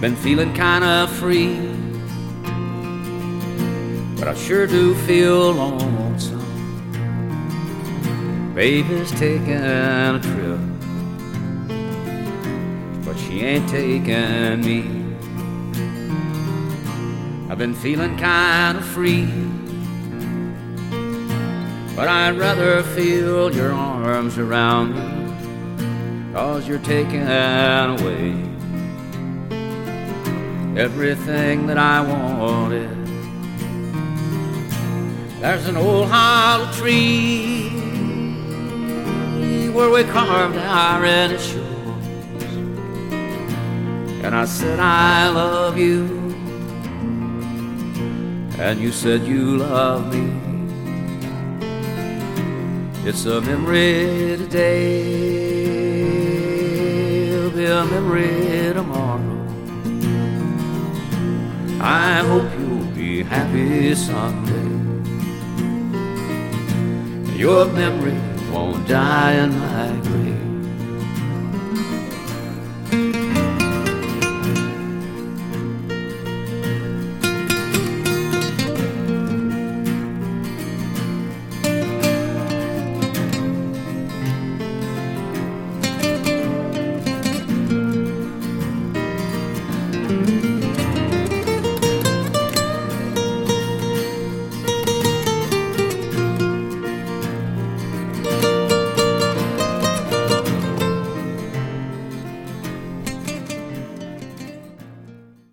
been feeling kinda free, but I sure do feel lonesome. Baby's taking a trip, but she ain't taking me. I've been feeling kinda free, but I'd rather feel your arms around me, 'cause you're taking away everything that I wanted. There's an old hollow tree where we carved our initials, and I said I love you, and you said you love me. It's a memory today, it'll be a memory tomorrow. I hope you'll be happy someday. Your memory won't die in my grave.